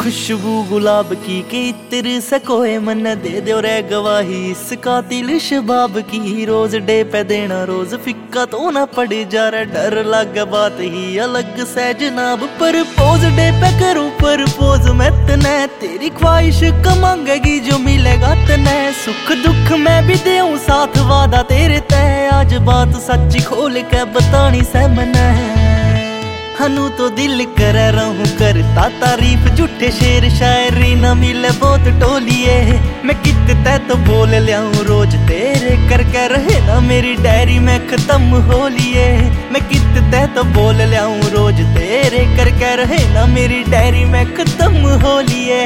खुशबू गुलाब की के इत्र से कोई मन दे दो रे गवाही इस कातिल शबाब की। रोज डे पे देना रोज फिक्का तो ना पड़ जा रे डर लग बात ही अलग से जनाब। पर पोज डे पे करूं पर पोज मैं तने तेरी ख्वाहिश का मांगेगी जो मिलेगा तने। सुख दुख मैं भी देऊं साथ वादा तेरे तय आज बात सच्ची खोल के बतानी से मने। हनु तो दिल कर रहूं करता तारीफ झूठे शेर शायरी न मिले बहुत टोलिए। मैं कितने तो बोल लियाऊं रोज तेरे करके रहे ना मेरी डायरी में खत्म हो लिए। मैं कितने तो बोल लियाऊं रोज तेरे करके रहे ना मेरी डायरी में खत्म हो लिए।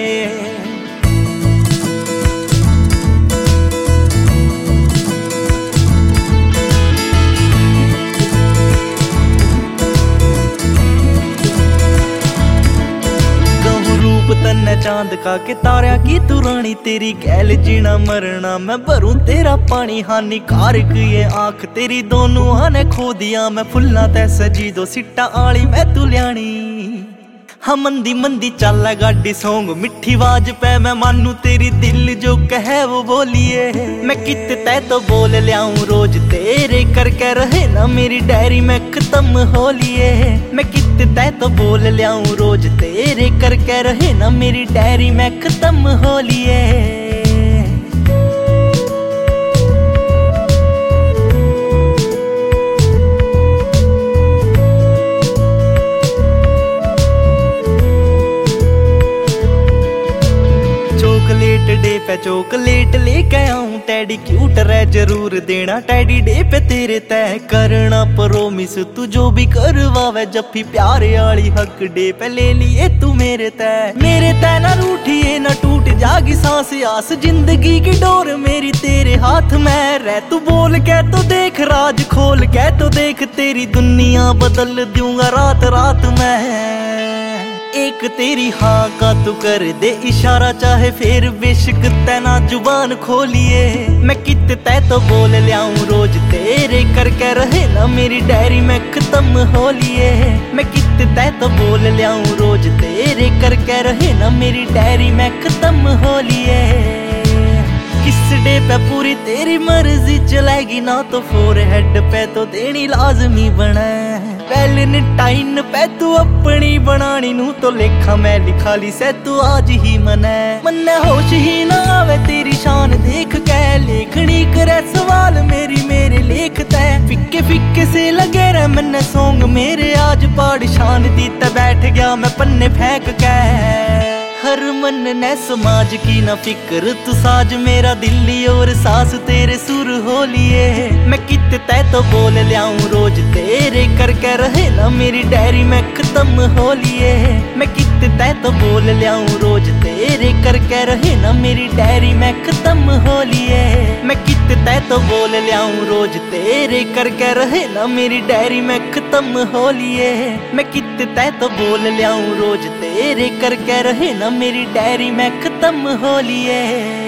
तन्ने चांद का के तारिया की तू रानी तेरी गैल जीना मरना मैं भरूं तेरा पानी। हानिकारक ये आंख तेरी दोनों आने खो दिया मैं फुल्ला ते सजी दो सिट्टा आली मैं तू ल्याणी। हाँ मंदी मंदी चल गाड़ी सॉन्ग मिठी आवाज पे मैं मानू तेरी दिल जो कहे वो बोलिए। मैं कितने तो बोल लियाऊं रोज तेरे करके रहे ना मेरी डायरी में खत्म हो लिए। मैं कितने तो बोल लियाऊं रोज तेरे करके रहे ना मेरी डायरी में खत्म हो लिए। डे पे चॉकलेट लेके आऊं टैडी क्यूट रह जरूर देना टैडी डे पे तेरे तय करना प्रोमिस तू जो भी करवावे जफ्फी प्यारे आली हक डे पे ले लिए तू मेरे तय ना रूठिए ना टूट जागी सांस आस जिंदगी की डोर मेरी तेरे हाथ में रह। तू बोल के तो देख राज खोल के तो देख तेरी दुनिया बदल दूंगा रात रात में। एक तेरी हाँ का तू कर दे इशारा चाहे फिर बेशक तेना जुबान खोलिए। मैं कितने तो बोल लियाऊं रोज तेरे करके रहे ना मेरी डायरी में खत्म हो लिए। मैं कितने तो बोल लियाऊं रोज तेरे करके रहे ना मेरी डायरी में खत्म हो लिए। किस डे पे पूरी तेरी मर्जी चलेगी ना तो फोर हेड पे तो देनी लाजमी बना। वैलेंटाइन पे तू अपनी बनानी नू तो लेखा मैं लिखा ली से तू आज ही मने होश ही ना आवे तेरी शान देख के। लेखनी करे सवाल मेरे लेख तय फिक्के फिक्के से लगे रहे मन्ने सॉन्ग मेरे आज पाड़ शान दी ते बैठ गया मैं पन्ने फेंक के। हर मन ने समाज की ना फिक्र तू साज मेरा दिल्ली और सास तेरे सुर हो लिए। मैं कितने तो बोल लियाऊं रोज तेरे करके रहे ना मेरी डायरी में खत्म हो लिए। मैं कितने तो बोल लियाऊं रोज तेरे करके रहे ना मेरी डायरी में खत्म हो लिए। मैं कितने तो बोल लियाऊं रोज तेरे करके रहे ना मेरी डायरी में खत्म हो लिए। मैं कितने तो बोल लियाऊं रोज तेरे करके रहे ना मेरी डायरी में खत्म हो लिए।